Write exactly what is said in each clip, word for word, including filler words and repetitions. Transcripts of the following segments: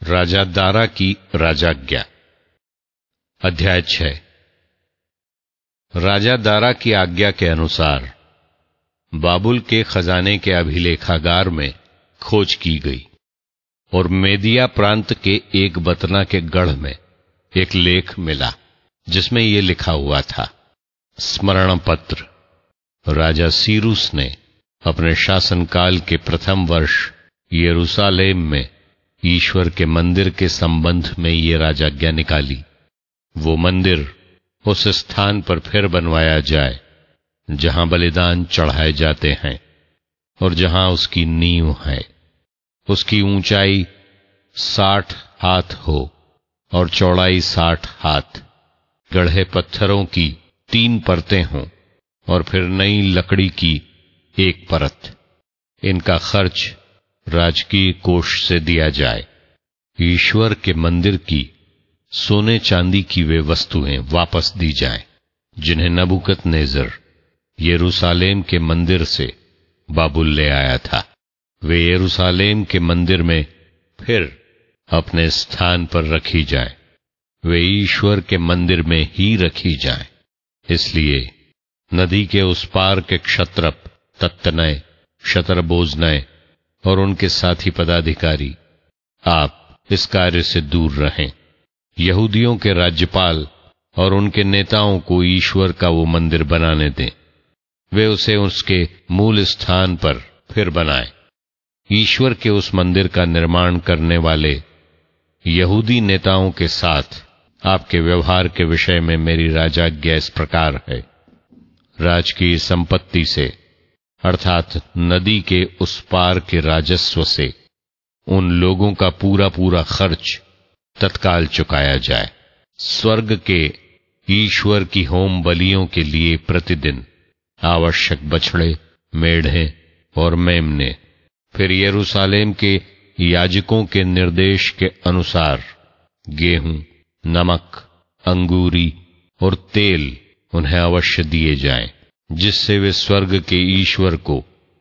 राजा दारा की राजाज्ञा। अध्याय छह। राजा दारा की आज्ञा के अनुसार बाबुल के खजाने के अभिलेखागार में खोज की गई और मेदिया प्रांत के एक बतना के गढ़ में एक लेख मिला जिसमें यह लिखा हुआ था, स्मरण पत्र। राजा सीरूस ने अपने शासनकाल के प्रथम वर्ष यरूशलेम में ईश्वर के मंदिर के संबंध में ये राजाज्ञा निकाली। वो मंदिर उस स्थान पर फिर बनवाया जाए जहां बलिदान चढ़ाए जाते हैं और जहां उसकी नींव है। उसकी ऊंचाई साठ हाथ हो और चौड़ाई साठ हाथ, गढ़े पत्थरों की तीन परतें हों और फिर नई लकड़ी की एक परत। इनका खर्च राजकीय कोष से दिया जाए। ईश्वर के मंदिर की सोने चांदी की वे वस्तुएं वापस दी जाएं जिन्हें नबूकदनेस्सर यरूशलेम के मंदिर से बाबुल ले आया था। वे यरूशलेम के मंदिर में फिर अपने स्थान पर रखी जाएं। वे ईश्वर के मंदिर में ही रखी जाएं। इसलिए नदी के उस पार के क्षत्रप, तत्तनय, शतरबोजनय और उनके साथी पदाधिकारी, आप इस कार्य से दूर रहें। यहूदियों के राज्यपाल और उनके नेताओं को ईश्वर का वो मंदिर बनाने दें। वे उसे उसके मूल स्थान पर फिर बनाएं। ईश्वर के उस मंदिर का निर्माण करने वाले यहूदी नेताओं के साथ आपके व्यवहार के विषय में मेरी राजाज्ञा इस प्रकार है। राजकीय संपत्ति से अर्थात नदी के उस पार के राजस्व से उन लोगों का पूरा पूरा खर्च तत्काल चुकाया जाए। स्वर्ग के ईश्वर की होम बलियों के लिए प्रतिदिन आवश्यक बछड़े, मेढ़े और मेमने, फिर यरूशलेम के याजकों के निर्देश के अनुसार गेहूं, नमक, अंगूरी और तेल उन्हें अवश्य दिए जाएं, जिससे वे स्वर्ग के ईश्वर को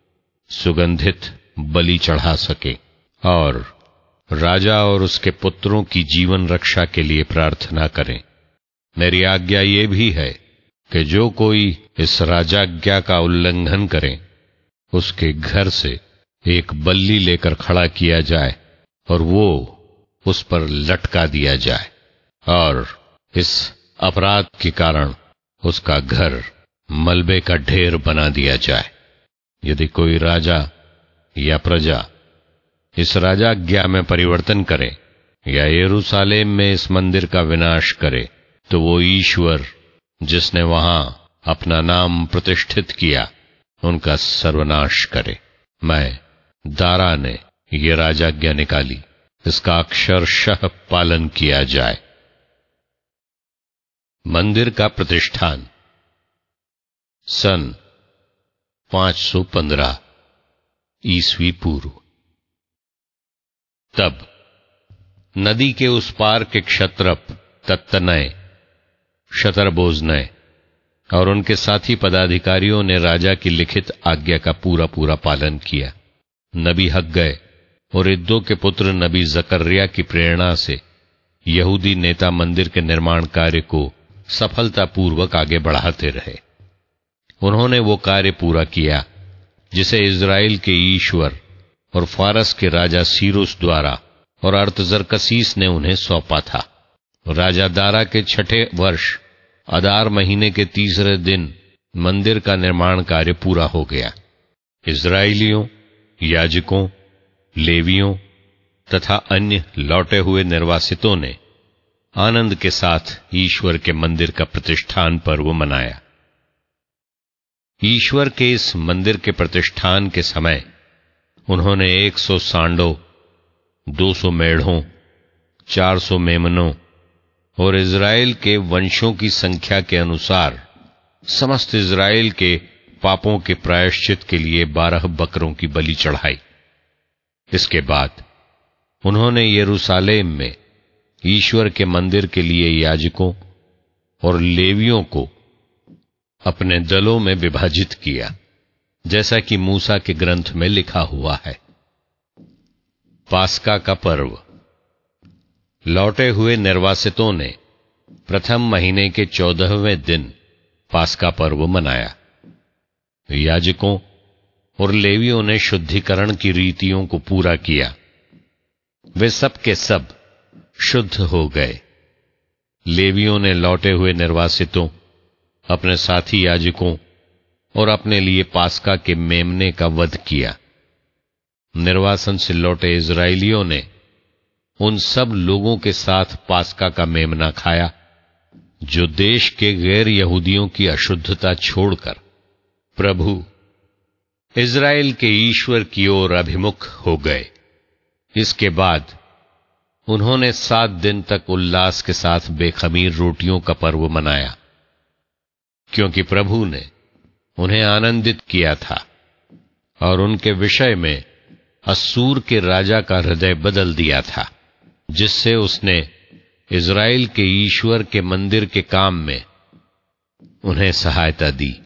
सुगंधित बलि चढ़ा सके और राजा और उसके पुत्रों की जीवन रक्षा के लिए प्रार्थना करें। मेरी आज्ञा ये भी है कि जो कोई इस राजाज्ञा का उल्लंघन करे, उसके घर से एक बल्ली लेकर खड़ा किया जाए और वो उस पर लटका दिया जाए और इस अपराध के कारण उसका घर मलबे का ढेर बना दिया जाए। यदि कोई राजा या प्रजा इस राजाज्ञा में परिवर्तन करे या यरूशलेम में इस मंदिर का विनाश करे, तो वो ईश्वर जिसने वहां अपना नाम प्रतिष्ठित किया, उनका सर्वनाश करे। मैं दारा ने ये राजाज्ञा निकाली, इसका अक्षरशः पालन किया जाए। मंदिर का प्रतिष्ठान सन पांच सौ पंद्रह ईस्वी पूर्व। तब नदी के उस पार के क्षत्रप, तत्तनय, शतरबोजनय और उनके साथी पदाधिकारियों ने राजा की लिखित आज्ञा का पूरा पूरा पालन किया। नबी हग्गै और इद्दो के पुत्र नबी जकर्याह की प्रेरणा से यहूदी नेता मंदिर के निर्माण कार्य को सफलतापूर्वक आगे बढ़ाते रहे। उन्होंने वो कार्य पूरा किया जिसे इज़राइल के ईश्वर और फारस के राजा सीरूस द्वारा और अर्थजरकसीस ने उन्हें सौंपा था। राजा दारा के छठे वर्ष अदार महीने के तीसरे दिन मंदिर का निर्माण कार्य पूरा हो गया। इज़राइलियों, याजकों, लेवियों तथा अन्य लौटे हुए निर्वासितों ने आनंद के साथ ईश्वर के मंदिर का प्रतिष्ठान पर्व मनाया। ईश्वर के इस मंदिर के प्रतिष्ठान के समय उन्होंने एक सौ सांडों, दो सौ मेढ़ों, चार सौ मेमनों और इज़राइल के वंशों की संख्या के अनुसार समस्त इज़राइल के पापों के प्रायश्चित के लिए बारह बकरों की बलि चढ़ाई। इसके बाद उन्होंने यरूशलेम में ईश्वर के मंदिर के लिए याजकों और लेवियों को अपने दलों में विभाजित किया, जैसा कि मूसा के ग्रंथ में लिखा हुआ है। पास्का का पर्व लौटे हुए निर्वासितों ने प्रथम महीने के चौदहवें दिन पास्का पर्व मनाया। याजकों और लेवियों ने शुद्धिकरण की रीतियों को पूरा किया। वे सब के सब शुद्ध हो गए। लेवियों ने लौटे हुए निर्वासितों, अपने साथी याजकों और अपने लिए पास्का के मेमने का वध किया। निर्वासन से लौटे इजराइलियों ने उन सब लोगों के साथ पास्का का मेमना खाया जो देश के गैर यहूदियों की अशुद्धता छोड़कर प्रभु इजराइल के ईश्वर की ओर अभिमुख हो गए। इसके बाद उन्होंने सात दिन तक उल्लास के साथ बेखमीर रोटियों का पर्व मनाया, क्योंकि प्रभु ने उन्हें आनंदित किया था और उनके विषय में अस्सूर के राजा का हृदय बदल दिया था, जिससे उसने इजराइल के ईश्वर के मंदिर के काम में उन्हें सहायता दी।